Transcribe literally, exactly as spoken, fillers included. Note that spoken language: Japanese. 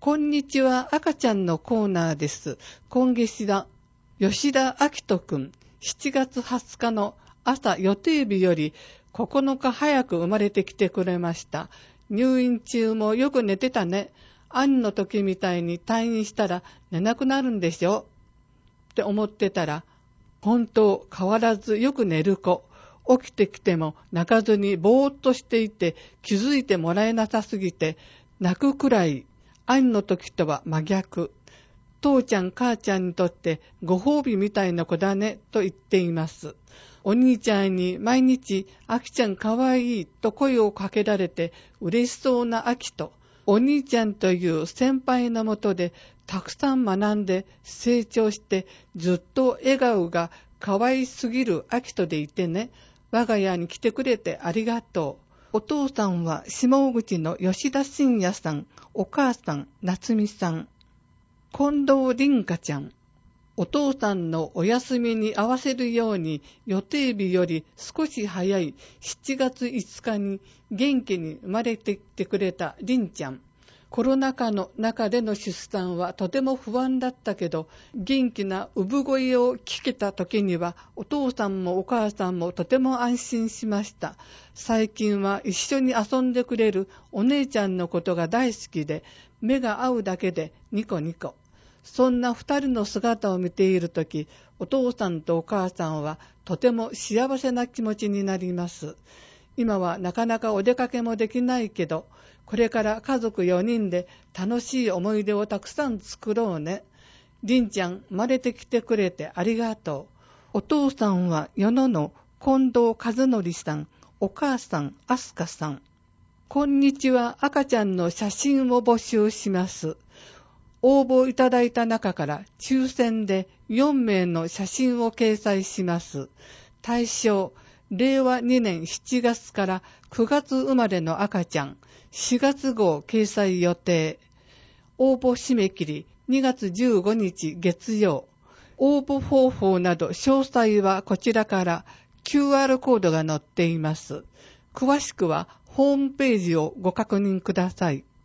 こんにちは、赤ちゃんのコーナーです。今月は吉田明人くん、しちがつはつかの朝予定日よりここのか早く生まれてきてくれました。入院中もよく寝てたね。兄の時みたいに退院したら寝なくなるんでしょって思ってたら、本当変わらずよく寝る子。起きてきても泣かずにぼーっとしていて気づいてもらえなさすぎて泣くくらい。兄の時とは真逆。父ちゃん母ちゃんにとってご褒美みたいな子だねと言っています。お兄ちゃんに毎日あきちゃんかわいいと声をかけられて嬉しそうなあきと、お兄ちゃんという先輩のもとでたくさん学んで成長してずっと笑顔がかわいすぎるあきとでいてね。我が家に来てくれてありがとう。お父さんは下口の吉田信也さん、お母さん夏美さん、近藤凛香ちゃん。お父さんのお休みに合わせるように予定日より少し早いしちがついつかに元気に生まれてきてくれた凛ちゃん。コロナ禍の中での出産はとても不安だったけど、元気な産声を聞けた時にはお父さんもお母さんもとても安心しました。最近は一緒に遊んでくれるお姉ちゃんのことが大好きで、目が合うだけでニコニコ。そんな二人の姿を見ているとき、お父さんとお母さんはとても幸せな気持ちになります。今はなかなかお出かけもできないけど、これから家族よにんで楽しい思い出をたくさん作ろうね。凛ちゃん、生まれてきてくれてありがとう。お父さんは与野の近藤和則さん、お母さんあすかさん。こんにちは、赤ちゃんの写真を募集します。応募いただいた中から抽選でよんめいの写真を掲載します。対象、れいわにねんしちがつからくがつ生まれの赤ちゃん、しがつ号掲載予定。応募締め切りにがつじゅうごにち月曜。応募方法など詳細はこちらから キューアール コードが載っています。詳しくはホームページをご確認ください。